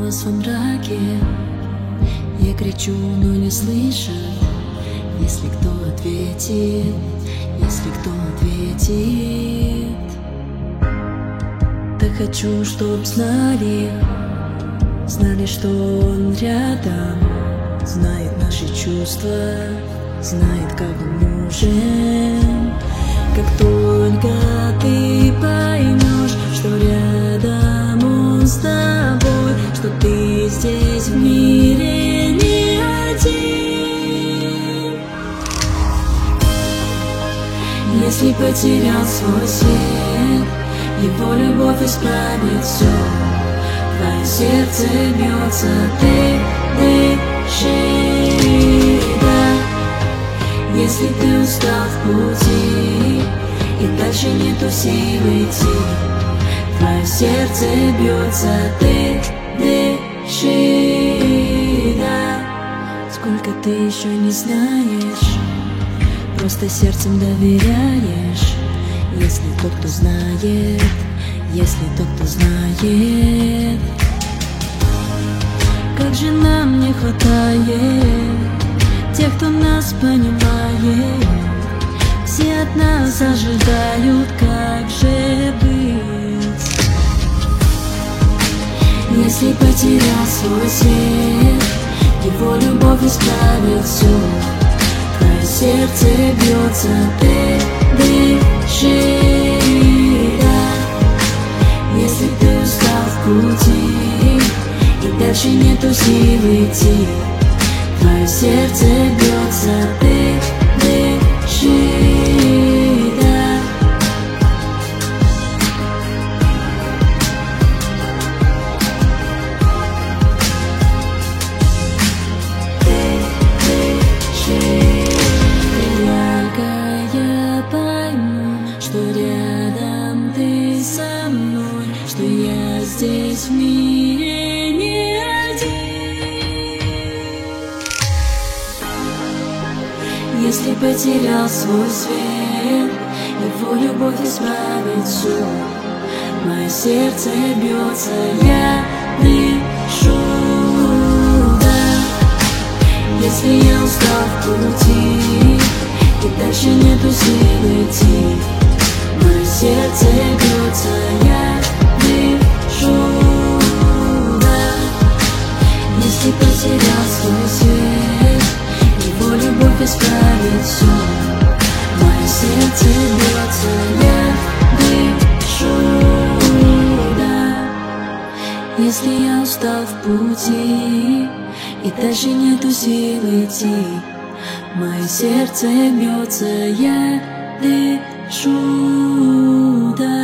голос во мраке. Я кричу, но не слышу. Если кто ответит, если кто ответит. Так хочу, чтоб знали, знали, что он рядом. Знает наши чувства, знает, как он нужен. Как только ты поймешь, что рядом он с тобой, что ты здесь в мире не один. Если потерял свой свет, его любовь исправит все. Твое сердце бьется, ты дыши, да. Если ты устал в пути и дальше нету сил идти, твое сердце бьется, ты дыши, да. Сколько ты еще не знаешь, просто сердцем доверяешь. Если тот, кто знает, если тот, кто знает. Как же нам не хватает тех, кто нас понимает. Все от нас ожидают, как же быть. Если потерял свой свет, его любовь исправит все. Твое сердце бьется, ты дыши, да. Если ты устал в пути и дальше нету сил идти, твое сердце бьется, ты дыши, да. Ты дыши. Только я пойму, что рядом ты со мной, что я здесь в мире не один. Если потерял свой свет, его любовь исправит все. Мое сердце бьется, я дышу, да. Если я устал в пути и дальше нету сил идти, мое сердце бьется, я дышу, да. Если потерял свой свет, его любовь исправит все. Мое сердце бьется, я дышу, да. Если я устал в пути и дальше нету сил идти, мое сердце бьется, я дышу, да.